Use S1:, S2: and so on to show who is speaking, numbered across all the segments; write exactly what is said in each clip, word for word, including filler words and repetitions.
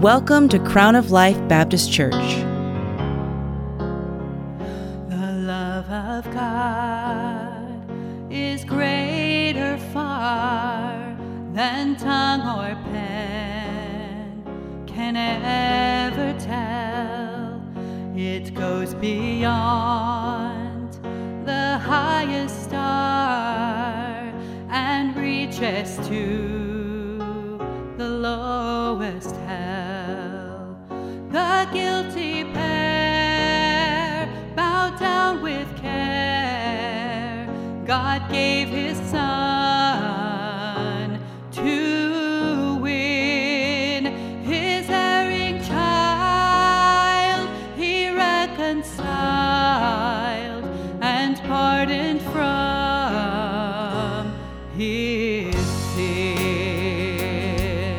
S1: Welcome to Crown of Life Baptist Church.
S2: The love of God is greater far than tongue or pen can ever tell. It goes beyond the highest star and reaches to the lowest hell. The guilty pair bowed down with care. God gave his son to win his erring child. He reconciled and pardoned from his sin.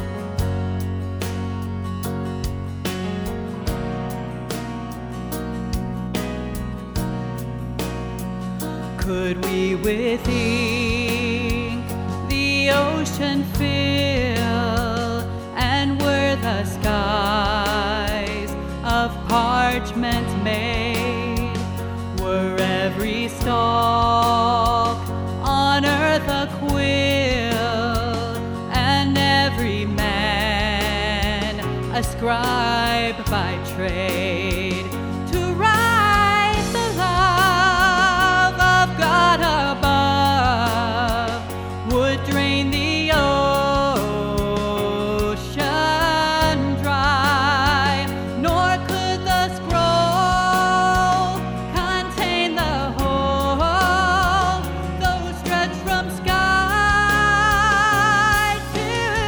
S2: Could we with ink the ocean fill, and were the skies of parchment made, were every stalk on earth a quill, and every man a scribe by trade, to write the love of God above, would drain the ocean dry, nor could the scroll contain the whole, though stretched from sky to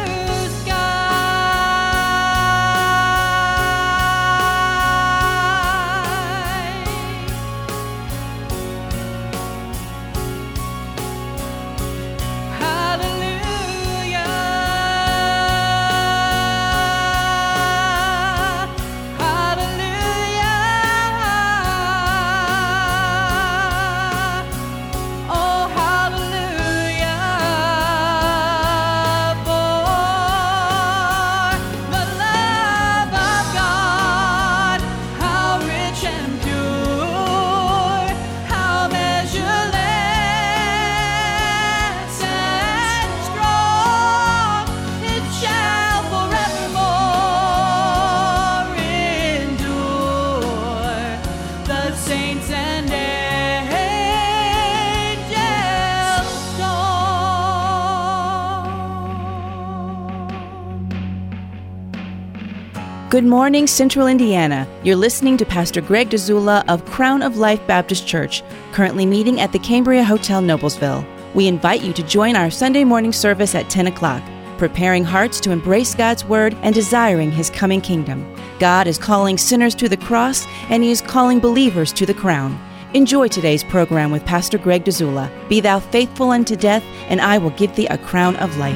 S1: Good morning, Central Indiana. You're listening to Pastor Greg Dzula of Crown of Life Baptist Church, currently meeting at the Cambria Hotel, Noblesville. We invite you to join our Sunday morning service at ten o'clock, preparing hearts to embrace God's Word and desiring His coming kingdom. God is calling sinners to the cross, and He is calling believers to the crown. Enjoy today's program with Pastor Greg Dzula. Be thou faithful unto death, and I will give thee a crown of life.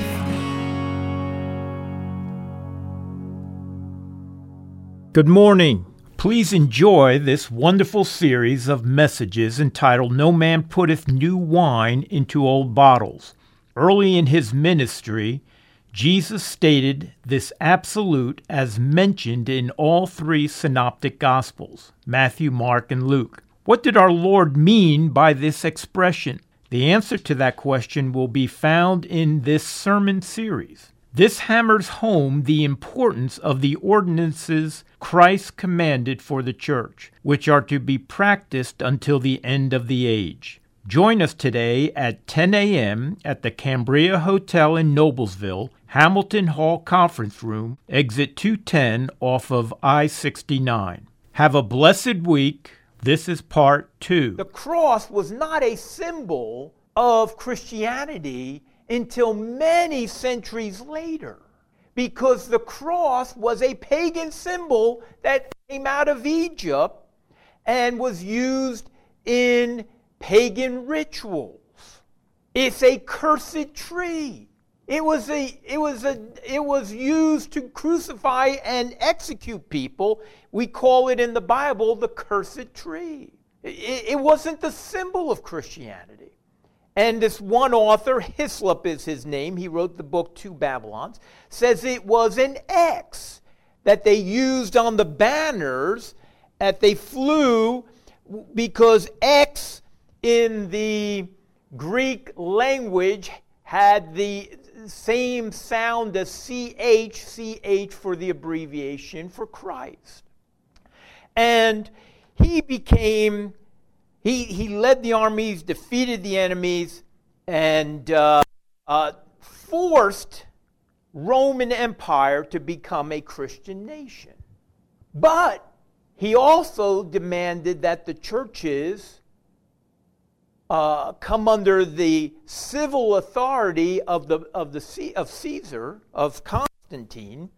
S3: Good morning. Please enjoy this wonderful series of messages entitled No Man Putteth New Wine into Old Bottles. Early in his ministry, Jesus stated this absolute as mentioned in all three synoptic Gospels, Matthew, Mark, and Luke. What did our Lord mean by this expression? The answer to that question will be found in this sermon series. This hammers home the importance of the ordinances Christ commanded for the church, which are to be practiced until the end of the age. Join us today at ten a.m. at the Cambria Hotel in Noblesville, Hamilton Hall Conference Room, exit two ten off of I sixty-nine. Have a blessed week. This is part two.
S4: The cross was not a symbol of Christianity until many centuries later, because the cross was a pagan symbol that came out of Egypt and was used in pagan rituals. It's a cursed tree. It was a it was a it was used to crucify and execute people. We call it in the Bible the cursed tree. It, it wasn't the symbol of Christianity. And this one author, Hislop is his name, he wrote the book Two Babylons, says it was an X. that they used on the banners that they flew, because X in the Greek language had the same sound as C H, C H for the abbreviation for Christ. And he became, he, he led the armies, defeated the enemies, and uh, uh, forced Roman Empire to become a Christian nation. But he also demanded that the churches uh, come under the civil authority of the of the of Caesar, of Constantine,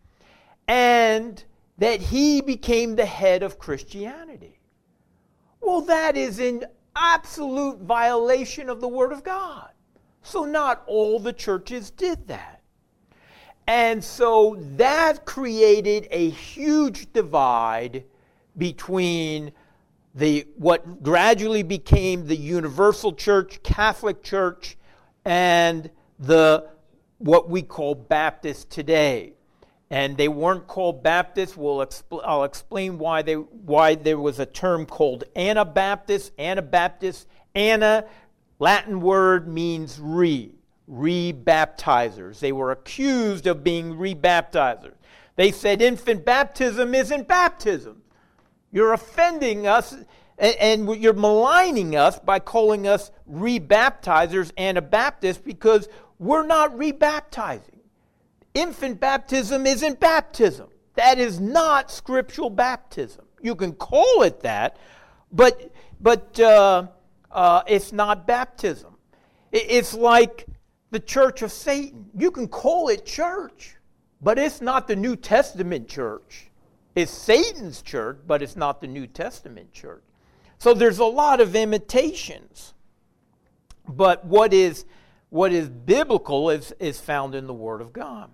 S4: and that he became the head of Christianity. Well, that is in absolute violation of the Word of God. So not all the churches did that. And so that created a huge divide between the what gradually became the Universal Church, Catholic Church, and the what we call Baptists today. And they weren't called Baptists. We'll expl- I'll explain why they why there was a term called Anabaptist. Anabaptist, Ana, Latin word means re, re-baptizers. They were accused of being re-baptizers. They said infant baptism isn't baptism. You're offending us, and, and you're maligning us by calling us re-baptizers, Anabaptists, because we're not re-baptizing. Infant baptism isn't baptism. That is not scriptural baptism. You can call it that, but but uh, uh, it's not baptism. It's like the Church of Satan. You can call it church, but it's not the New Testament church. It's Satan's church, but it's not the New Testament church. So there's a lot of imitations. But what is what is biblical is, is found in the Word of God.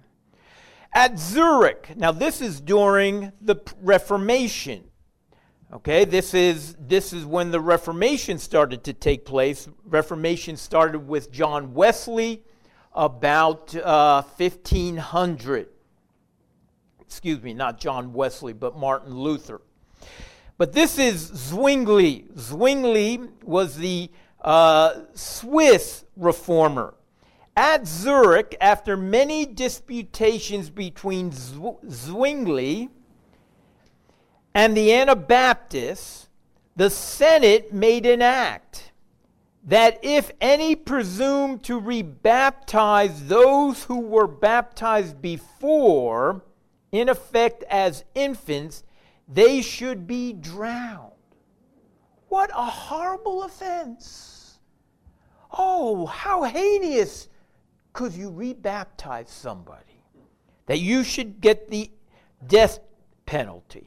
S4: At Zurich, now this is during the Reformation. Okay, this is this is when the Reformation started to take place. Reformation started with John Wesley about uh, fifteen hundred. Excuse me, not John Wesley, but Martin Luther. But this is Zwingli. Zwingli was the uh, Swiss reformer. At Zurich, after many disputations between Zwingli and the Anabaptists, the Senate made an act that if any presumed to rebaptize those who were baptized before, in effect as infants, they should be drowned. What a horrible offense. Oh, how heinous could you rebaptize somebody? That you should get the death penalty.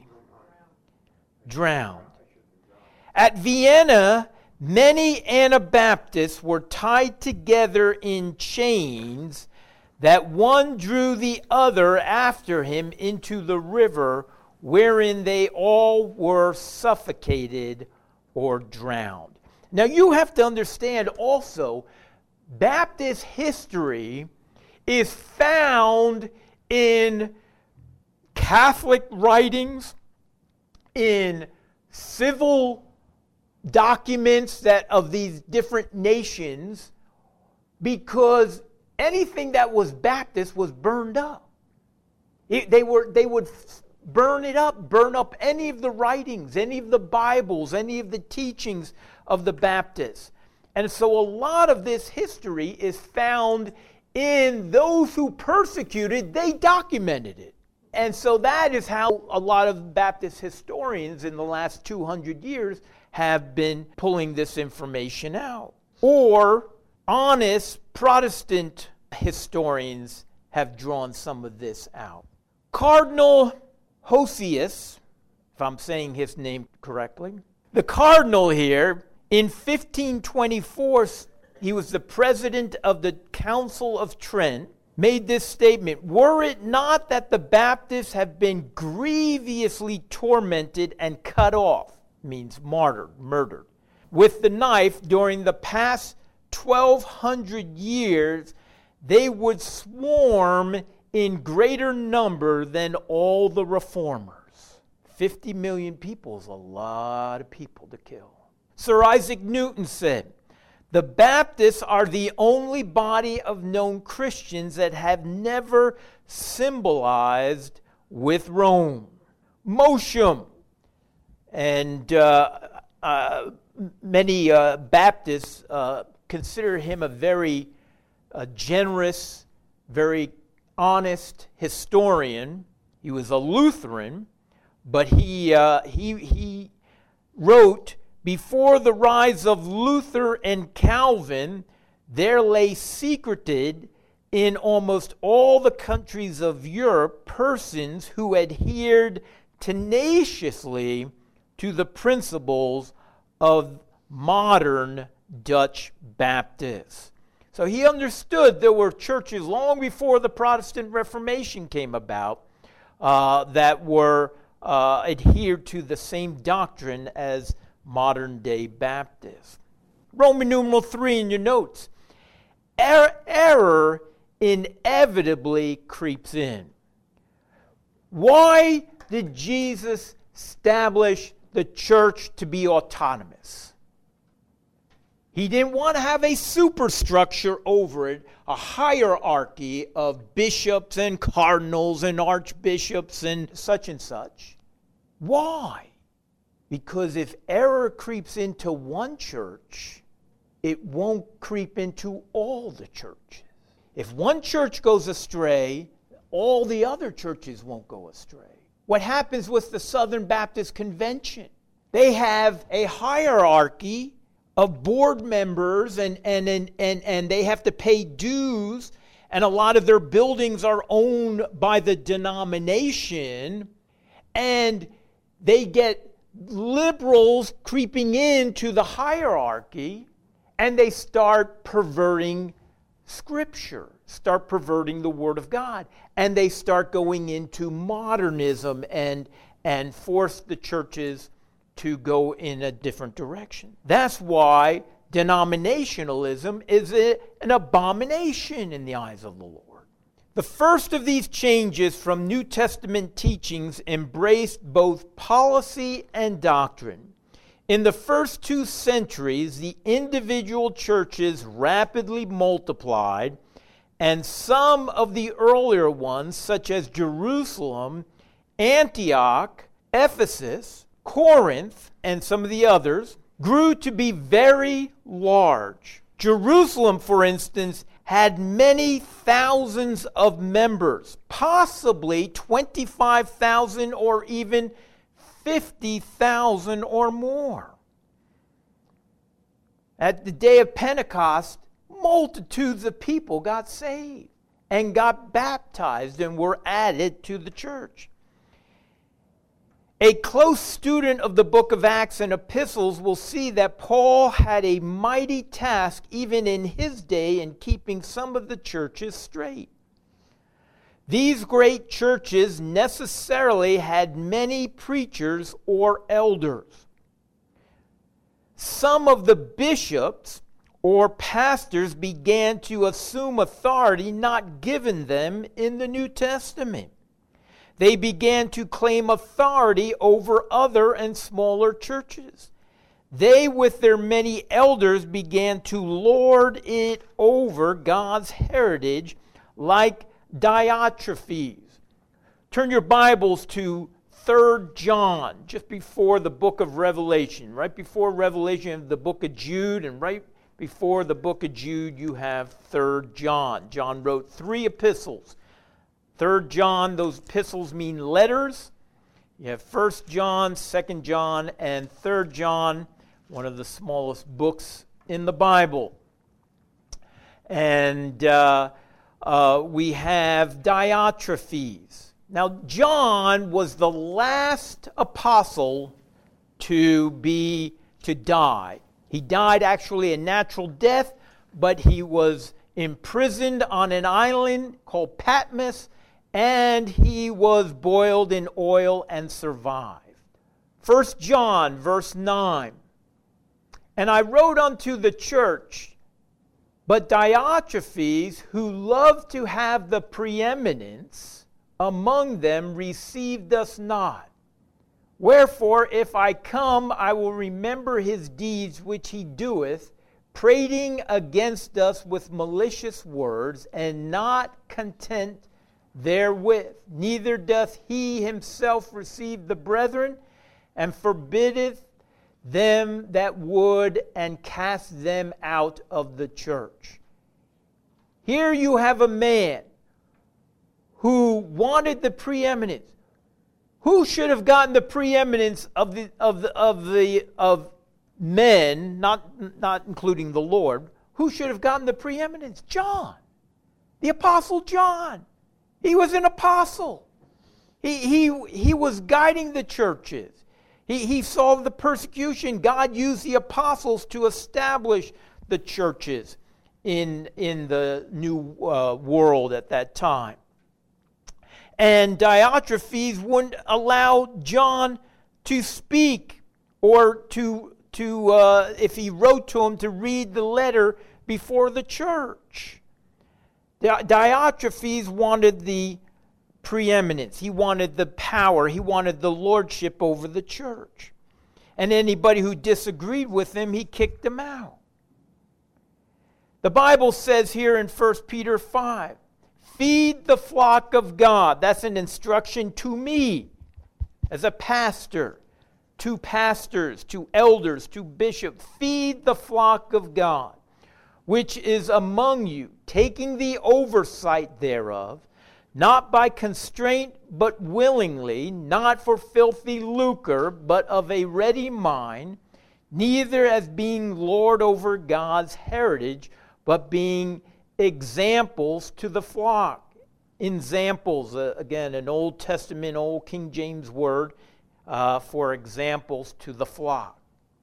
S4: Drowned. At Vienna, many Anabaptists were tied together in chains that one drew the other after him into the river, wherein they all were suffocated or drowned. Now you have to understand also, Baptist history is found in Catholic writings, in civil documents that of these different nations, because anything that was Baptist was burned up. It, they were they would burn it up, burn up any of the writings, any of the Bibles, any of the teachings of the Baptists. And so a lot of this history is found in those who persecuted, they documented it. And so that is how a lot of Baptist historians in the last two hundred years have been pulling this information out. Or honest Protestant historians have drawn some of this out. Cardinal Hosius, if I'm saying his name correctly, the cardinal here, in fifteen twenty-four, he was the president of the Council of Trent, made this statement: were it not that the Baptists have been grievously tormented and cut off, means martyred, murdered, with the knife during the past twelve hundred years, they would swarm in greater number than all the reformers. fifty million people is a lot of people to kill. Sir Isaac Newton said, "The Baptists are the only body of known Christians that have never symbolized with Rome." Mosham, and uh, uh, many uh, Baptists uh, consider him a very uh, generous, very honest historian. He was a Lutheran, but he uh, he he wrote, "Before the rise of Luther and Calvin, there lay secreted in almost all the countries of Europe persons who adhered tenaciously to the principles of modern Dutch Baptists." So he understood there were churches long before the Protestant Reformation came about uh, that were uh, adhered to the same doctrine as modern-day Baptists. Roman numeral three in your notes. Er- error inevitably creeps in. Why did Jesus establish the church to be autonomous? He didn't want to have a superstructure over it, a hierarchy of bishops and cardinals and archbishops and such and such. Why? Because if error creeps into one church, it won't creep into all the churches. If one church goes astray, all the other churches won't go astray. What happens with the Southern Baptist Convention? They have a hierarchy of board members, and, and, and, and, and they have to pay dues, and a lot of their buildings are owned by the denomination, and they get liberals creeping into the hierarchy, and they start perverting Scripture, start perverting the Word of God, and they start going into modernism and, and force the churches to go in a different direction. That's why denominationalism is a, an abomination in the eyes of the Lord. The first of these changes from New Testament teachings embraced both policy and doctrine. In the first two centuries, the individual churches rapidly multiplied, and some of the earlier ones, such as Jerusalem, Antioch, Ephesus, Corinth, and some of the others, grew to be very large. Jerusalem, for instance, had many thousands of members, possibly twenty-five thousand or even fifty thousand or more. At the day of Pentecost, multitudes of people got saved and got baptized and were added to the church. A close student of the book of Acts and epistles will see that Paul had a mighty task even in his day in keeping some of the churches straight. These great churches necessarily had many preachers or elders. Some of the bishops or pastors began to assume authority not given them in the New Testament. They began to claim authority over other and smaller churches. They, with their many elders, began to lord it over God's heritage like Diotrephes. Turn your Bibles to Third John, just before the book of Revelation. Right before Revelation, the book of Jude, and right before the book of Jude, you have Third John. John wrote three epistles. Third John, those epistles mean letters. You have First John, Second John, and Third John, one of the smallest books in the Bible. And uh, uh, we have Diotrephes. Now, John was the last apostle to be to die. He died actually a natural death, but he was imprisoned on an island called Patmos, and he was boiled in oil and survived. First John, verse nine. And I wrote unto the church But Diotrephes, who loved to have the preeminence among them, received us not. Wherefore, if I come, I will remember his deeds which he doeth, prating against us with malicious words, and not content therewith. Neither doth he himself receive the brethren, and forbiddeth them that would, and cast them out of the church. Here you have a man who wanted the preeminence. Who should have gotten the preeminence of the of the of the of men, not not including the Lord? Who should have gotten the preeminence? John, the apostle John. He was an apostle. He he he was guiding the churches. He he saw the persecution. God used the apostles to establish the churches in in the new uh, world at that time. And Diotrephes wouldn't allow John to speak, or to, to uh, if he wrote to him, to read the letter before the church. Diotrephes wanted the preeminence. He wanted the power. He wanted the lordship over the church. And anybody who disagreed with him, he kicked them out. The Bible says here in First Peter five, feed the flock of God. That's an instruction to me as a pastor, to pastors, to elders, to bishops. Feed the flock of God, which is among you, taking the oversight thereof, not by constraint, but willingly, not for filthy lucre, but of a ready mind, neither as being lord over God's heritage, but being examples to the flock. Examples, uh, again, an Old Testament, Old King James word uh, for examples to the flock.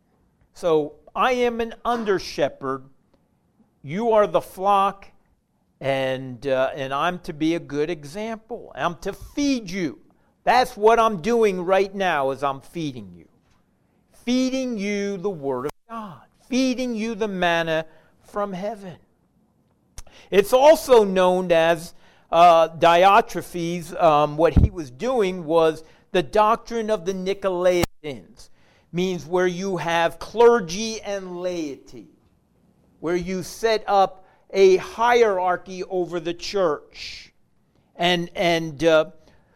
S4: So I am an under shepherd. You are the flock, and uh, and I'm to be a good example. I'm to feed you. That's what I'm doing right now, is I'm feeding you. Feeding you the Word of God. Feeding you the manna from heaven. It's also known as uh, Diotrephes, um, what he was doing was the doctrine of the Nicolaitans, means where you have clergy and laity, where you set up a hierarchy over the church. And, and uh,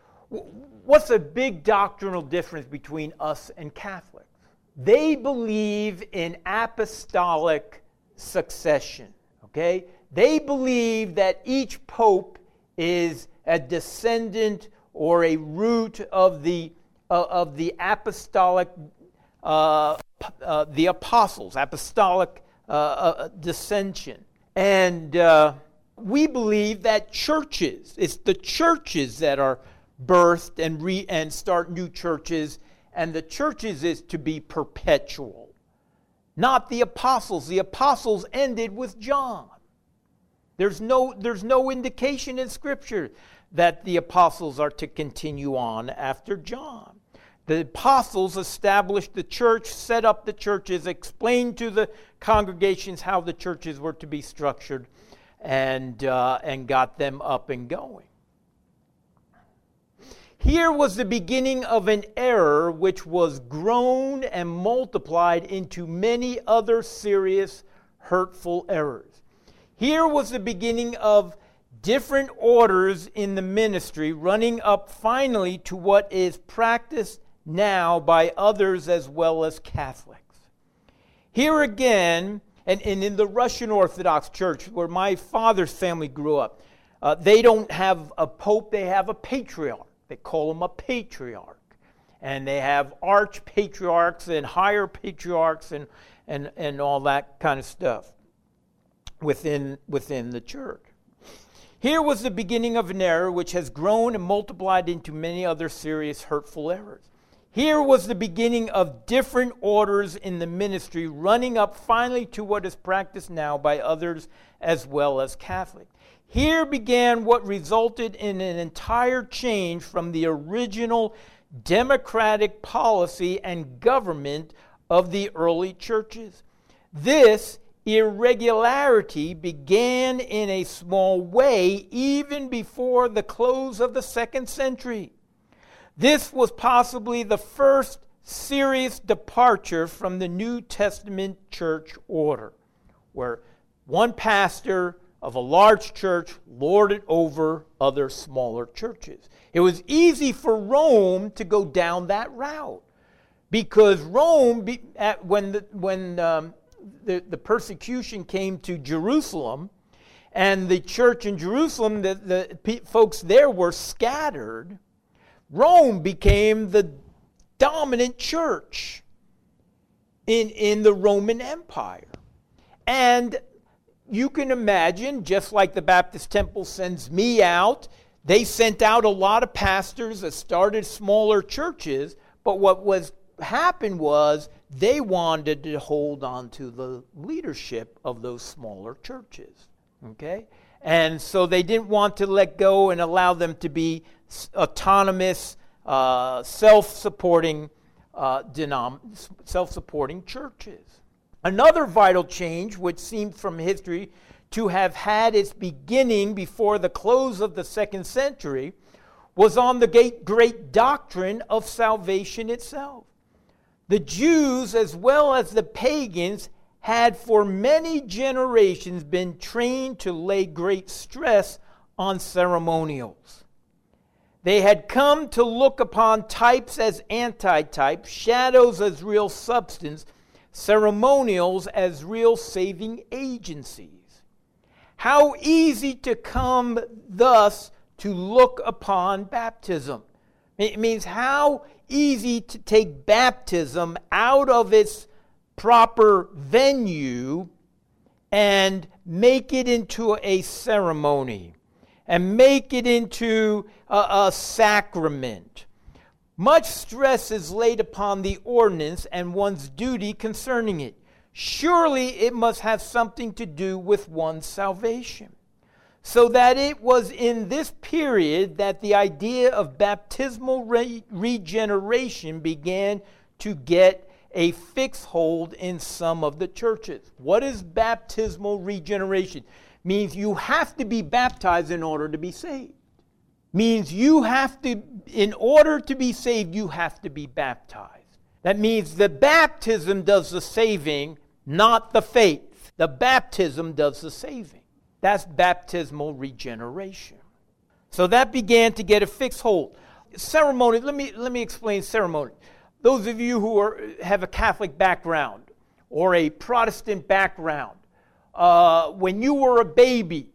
S4: what's a big doctrinal difference between us and Catholics? They believe in apostolic succession, okay? They believe that each pope is a descendant or a root of the uh, of the apostolic, uh, uh, the apostles, apostolic uh, uh, dissension. And uh, we believe that churches, it's the churches that are birthed and re and start new churches, and the churches is to be perpetual, not the apostles. The apostles ended with John. There's no, there's no indication in Scripture that the apostles are to continue on after John. The apostles established the church, set up the churches, explained to the congregations how the churches were to be structured, and, uh, and got them up and going. Here was the beginning of an error which was grown and multiplied into many other serious, hurtful errors. Here was the beginning of different orders in the ministry, running up finally to what is practiced now by others as well as Catholics. Here again, and, and in the Russian Orthodox Church, where my father's family grew up, uh, they don't have a pope, they have a patriarch. They call him a patriarch. And they have arch-patriarchs and higher patriarchs and, and, and all that kind of stuff within, within the church. Here was the beginning of an error which has grown and multiplied into many other serious, hurtful errors. Here was the beginning of different orders in the ministry, running up finally to what is practiced now by others as well as Catholics. Here began what resulted in an entire change from the original democratic policy and government of the early churches. This irregularity began in a small way even before the close of the second century. This was possibly the first serious departure from the New Testament church order, where one pastor of a large church lorded over other smaller churches. It was easy for Rome to go down that route, because Rome, be, at, when the, when um, the, the persecution came to Jerusalem, and the church in Jerusalem, the, the pe- folks there were scattered, Rome became the dominant church in, in the Roman Empire. And you can imagine, just like the Baptist Temple sends me out, they sent out a lot of pastors that started smaller churches, but what was happened was they wanted to hold on to the leadership of those smaller churches. Okay? And so they didn't want to let go and allow them to be autonomous, uh, self-supporting, uh, denom- self-supporting churches. Another vital change, which seemed from history to have had its beginning before the close of the second century, was on the great, great doctrine of salvation itself. The Jews, as well as the pagans, had for many generations been trained to lay great stress on ceremonials. They had come to look upon types as antitypes, shadows as real substance, ceremonials as real saving agencies. How easy to come thus to look upon baptism. It means how easy to take baptism out of its proper venue and make it into a ceremony and make it into a, a sacrament. Much stress is laid upon the ordinance and one's duty concerning it. Surely it must have something to do with one's salvation. So that it was in this period that the idea of baptismal re- regeneration began to get a fixed hold in some of the churches. What is baptismal regeneration? Means you have to be baptized in order to be saved. Means you have to, in order to be saved, you have to be baptized. That means the baptism does the saving, not the faith. The baptism does the saving. That's baptismal regeneration. So that began to get a fixed hold. Ceremony, let me let me explain ceremony. Those of you who are have a Catholic background or a Protestant background, uh, when you were a baby,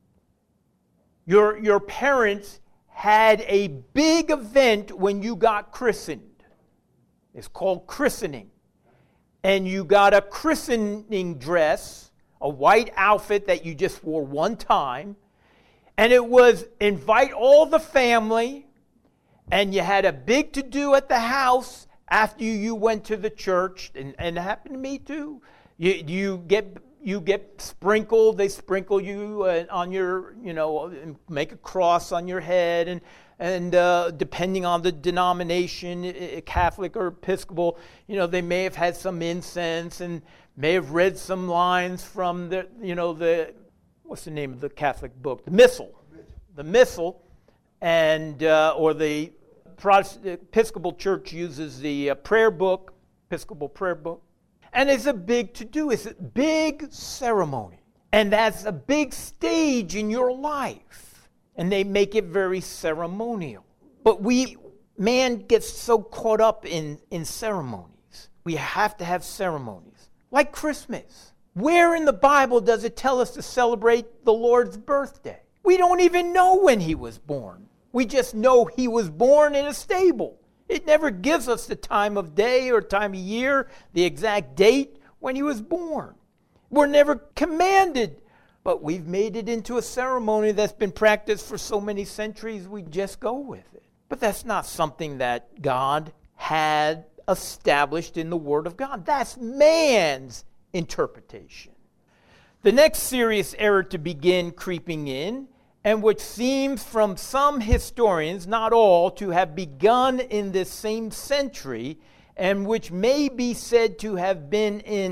S4: your your parents had a big event when you got christened. It's called christening. And you got a christening dress, a white outfit that you just wore one time. And it was invite all the family. And you had a big to-do at the house after you went to the church. And, and it happened to me too. You, you get... You get sprinkled, they sprinkle you uh, on your, you know, make a cross on your head, and and uh, depending on the denomination, Catholic or Episcopal, you know, they may have had some incense and may have read some lines from the, you know, the, what's the name of the Catholic book? The Missal. The Missal, and, uh, or the Protestant Episcopal Church uses the uh, prayer book, Episcopal prayer book. And it's a big to-do. It's a big ceremony. And that's a big stage in your life. And they make it very ceremonial. But we, man gets so caught up in, in ceremonies. We have to have ceremonies. Like Christmas. Where in the Bible does it tell us to celebrate the Lord's birthday? We don't even know when he was born. We just know he was born in a stable. It never gives us the time of day or time of year, the exact date when he was born. We're never commanded, but we've made it into a ceremony that's been practiced for so many centuries, we just go with it. But that's not something that God had established in the Word of God. That's man's interpretation. The next serious error to begin creeping in, and which seems from some historians, not all, to have begun in this same century, and which may be said to have been in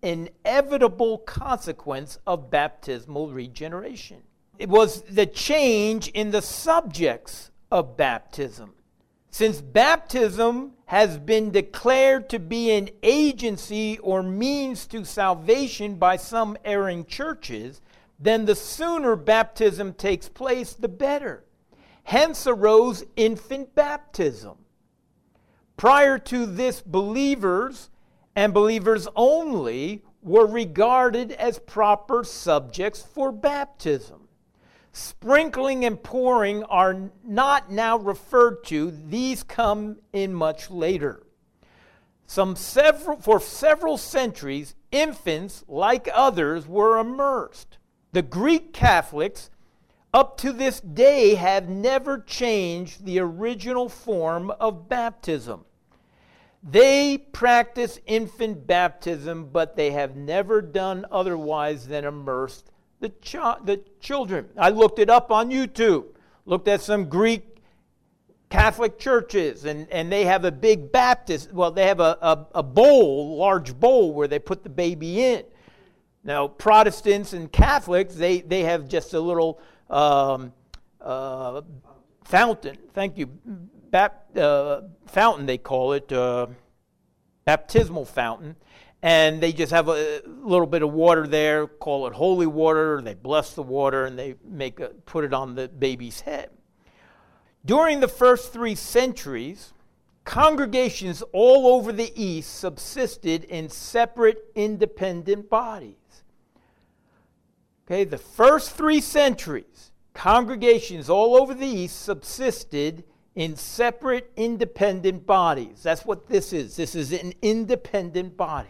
S4: inevitable consequence of baptismal regeneration. It was the change in the subjects of baptism. Since baptism has been declared to be an agency or means to salvation by some erring churches, then the sooner baptism takes place, the better. Hence arose infant baptism. Prior to this, believers and believers only were regarded as proper subjects for baptism. Sprinkling and pouring are not now referred to. These come in much later. Some several, for several centuries, infants, like others, were immersed. The Greek Catholics, up to this day, have never changed the original form of baptism. They practice infant baptism, but they have never done otherwise than immersed the, ch- the children. I looked it up on YouTube, looked at some Greek Catholic churches, and, and they have a big Baptist, well, they have a, a, a bowl, large bowl where they put the baby in. Now, Protestants and Catholics, they, they have just a little um, uh, fountain, thank you, Bap, uh, fountain they call it, uh, baptismal fountain, and they just have a little bit of water there, call it holy water. They bless the water and they make a, put it on the baby's head. During the first three centuries, congregations all over the East subsisted in separate, independent bodies. Okay, the first three centuries, congregations all over the East subsisted in separate, independent bodies. That's what this is. This is an independent body.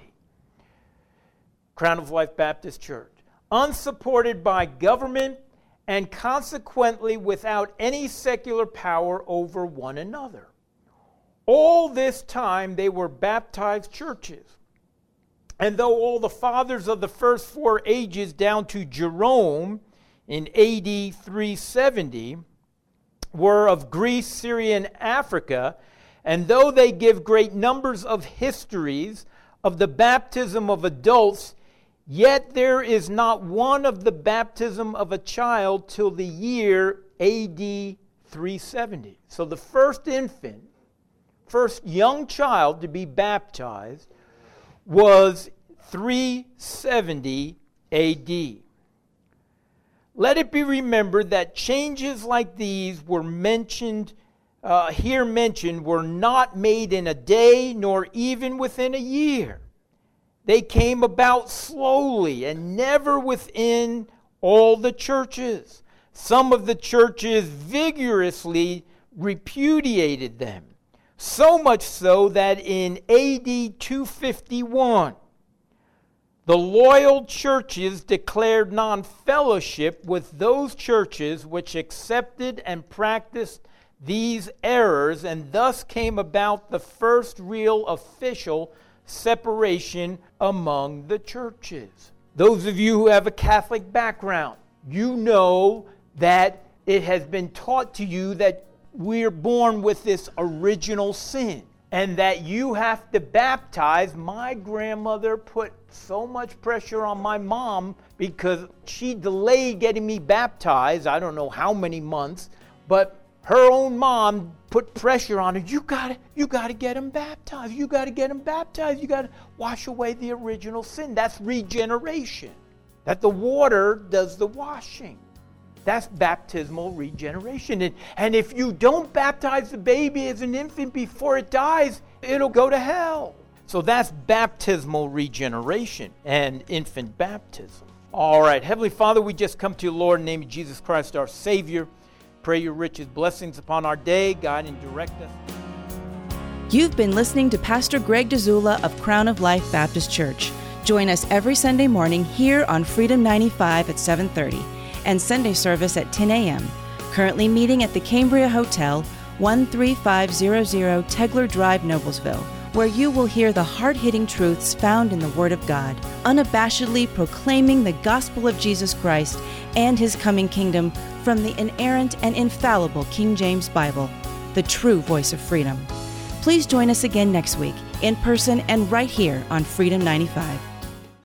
S4: Crown of Life Baptist Church. Unsupported by government and consequently without any secular power over one another. All this time they were baptized churches. And though all the fathers of the first four ages down to Jerome in A D three seventy were of Greece, Syria, and Africa, and though they give great numbers of histories of the baptism of adults, yet there is not one of the baptism of a child till the year A D three seventy. So the first infant, first young child to be baptized was three seventy A D. Let it be remembered that changes like these were mentioned, uh, here mentioned, were not made in a day nor even within a year. They came about slowly and never within all the churches. Some of the churches vigorously repudiated them, so much so that in A D two fifty-one, the loyal churches declared non-fellowship with those churches which accepted and practiced these errors, and thus came about the first real official separation among the churches. Those of you who have a Catholic background, you know that it has been taught to you that we're born with this original sin, and that you have to baptize. My grandmother put so much pressure on my mom because she delayed getting me baptized, I don't know how many months, but her own mom put pressure on her. You gotta, you gotta get him baptized. You gotta get him baptized. You gotta wash away the original sin. That's regeneration. That the water does the washing. That's baptismal regeneration. And, and if you don't baptize the baby as an infant before it dies, it'll go to hell. So that's baptismal regeneration and infant baptism. All right, Heavenly Father, we just come to you, Lord, in the name of Jesus Christ, our Savior. Pray your richest blessings upon our day. Guide and direct us.
S1: You've been listening to Pastor Greg Dzula of Crown of Life Baptist Church. Join us every Sunday morning here on Freedom ninety-five at seven thirty and Sunday service at ten a.m. Currently meeting at the Cambria Hotel, one three five zero zero Tegler Drive, Noblesville, where you will hear the hard-hitting truths found in the Word of God, unabashedly proclaiming the gospel of Jesus Christ and His coming kingdom from the inerrant and infallible King James Bible, the true voice of freedom. Please join us again next week, in person and right here on Freedom ninety-five.